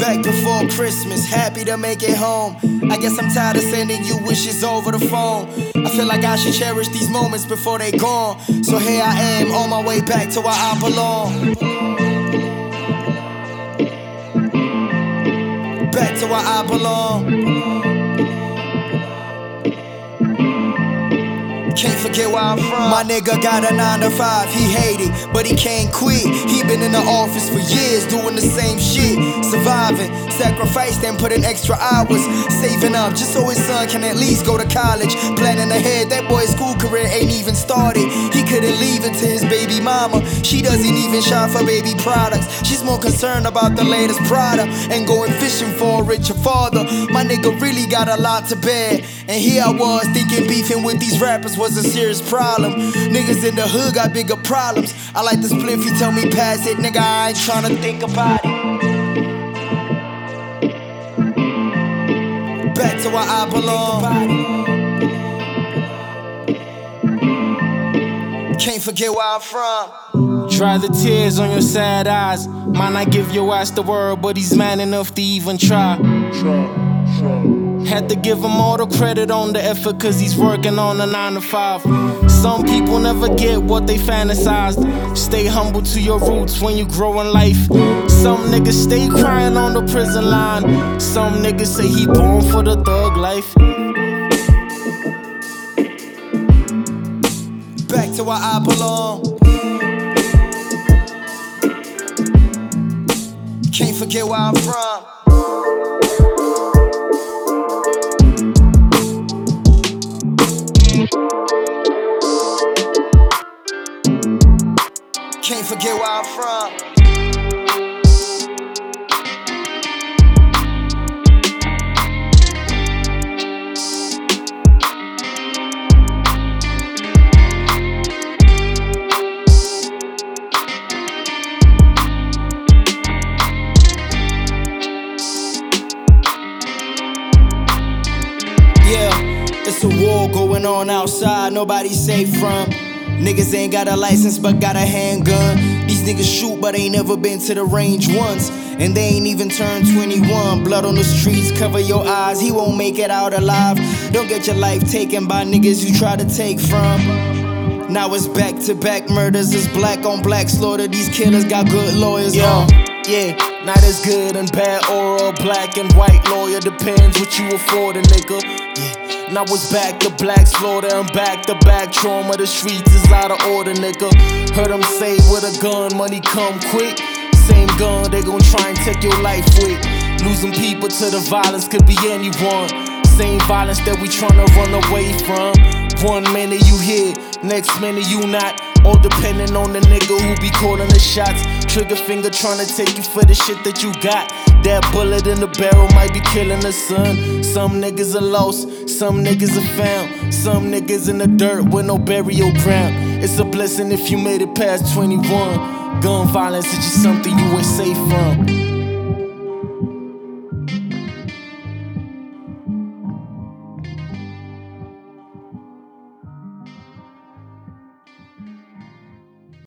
back before Christmas, happy to make it home. I guess I'm tired of sending you wishes over the phone. I feel like I should cherish these moments before they gone. So here I am, on my way back to where I belong. Back to where I belong. Can't forget where I'm from. My nigga got a 9 to 5, he hate it, but he can't quit. He been in the office for years, doing the same shit. Surviving, sacrificed and put in extra hours. Saving up just so his son can at least go to college. Planning ahead, that boy's school career ain't even started. He couldn't leave it to his baby mama. She doesn't even shop for baby products. She's more concerned about the latest Prada and going fishing for a richer father. My nigga really got a lot to bear, and here I was thinking beefing with these rappers was a serious problem. Niggas in the hood got bigger problems. I like the spliff, you tell me pass it, nigga, I ain't tryna think about it. Back to where I belong. Can't forget where I'm from. Dry the tears on your sad eyes. Might not give your ass the word, but he's man enough to even try. Had to give him all the credit on the effort, cause he's working on a 9 to 5. Some people never get what they fantasized. Stay humble to your roots when you grow in life. Some niggas stay crying on the prison line. Some niggas say he born for the thug life. Back to where I belong. Can't forget where I'm from. Can't forget where I'm from. Yeah, it's a war going on outside, nobody's safe from. Niggas ain't got a license but got a handgun. These niggas shoot but ain't never been to the range once, and they ain't even turned 21. Blood on the streets, cover your eyes, he won't make it out alive. Don't get your life taken by niggas you try to take from. Now it's back to back murders, it's black on black slaughter. These killers got good lawyers. Yeah, not as good and bad or a black and white lawyer, depends what you afford a nigga. Yeah. Now it's back to black slaughter and back to back trauma. The streets is out of order, nigga. Heard them say with a gun, money come quick. Same gun, they gon' try and take your life with. Losing people to the violence could be anyone. Same violence that we tryna run away from. 1 minute you here, next minute you not. All depending on the nigga who be calling the shots. Trigger finger tryna take you for the shit that you got. That bullet in the barrel might be killing the son. Some niggas are lost, some niggas are found. Some niggas in the dirt with no burial ground. It's a blessing if you made it past 21. Gun violence is just something you ain't safe from.